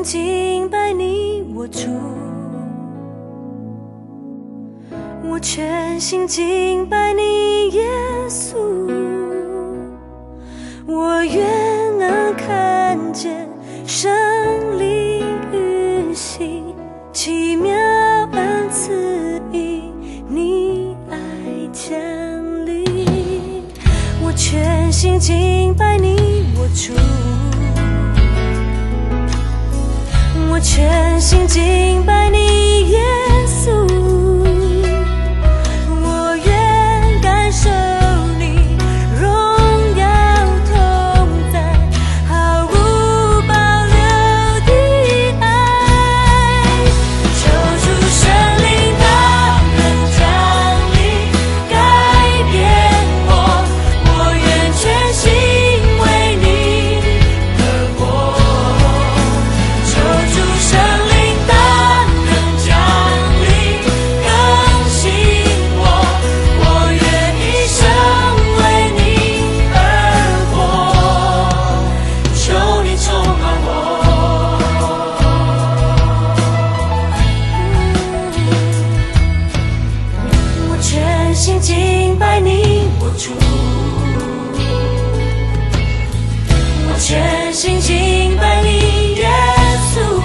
敬拜你我主，我全心敬拜你耶稣，我愿能看见胜利运行，奇妙恩赐以你爱降临，我全心敬拜你我主，我全心敬拜你耶稣，我愿感受你荣耀同在，毫无保留的爱，求主圣灵大能降临，改变我，我愿全心为你而活，求主圣灵大能降临，更新我，我愿一生为你而活，求你充满我，我全心敬拜你我主，我全心敬拜你耶稣，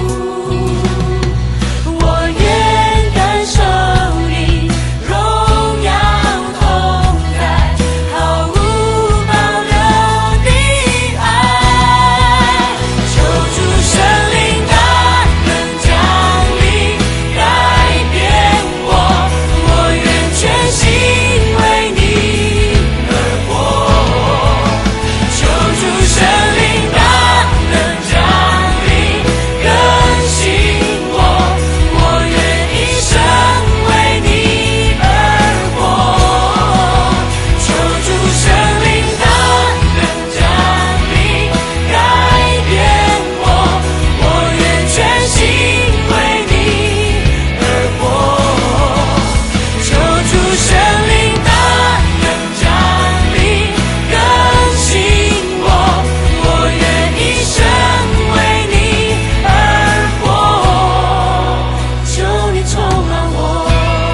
我愿感受你荣耀同在，毫无保留的爱，求主圣灵大能降临，改变我，我愿全心为你而活，求主圣灵大能降临，更新我，我愿一生为你而活，求主圣灵大能降临，改变我，我愿全心为你而活，求主圣灵大能降临，更新我，我愿一生为你而活，求你充满我，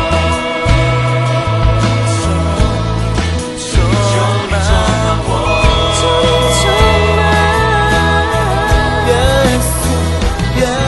求你充满我，求你充满耶稣，耶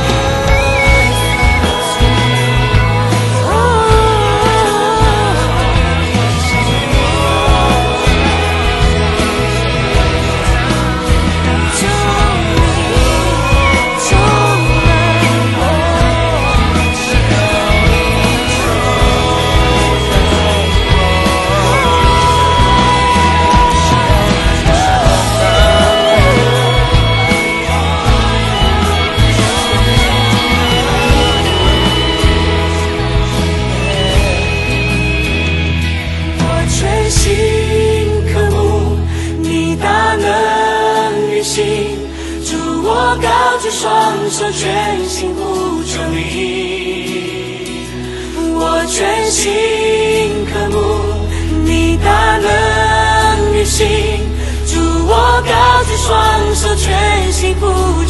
我全心渴慕你大能运行，主我高举双手，全心呼求你。我全心渴慕你大能运行，主我高举双手，全心呼求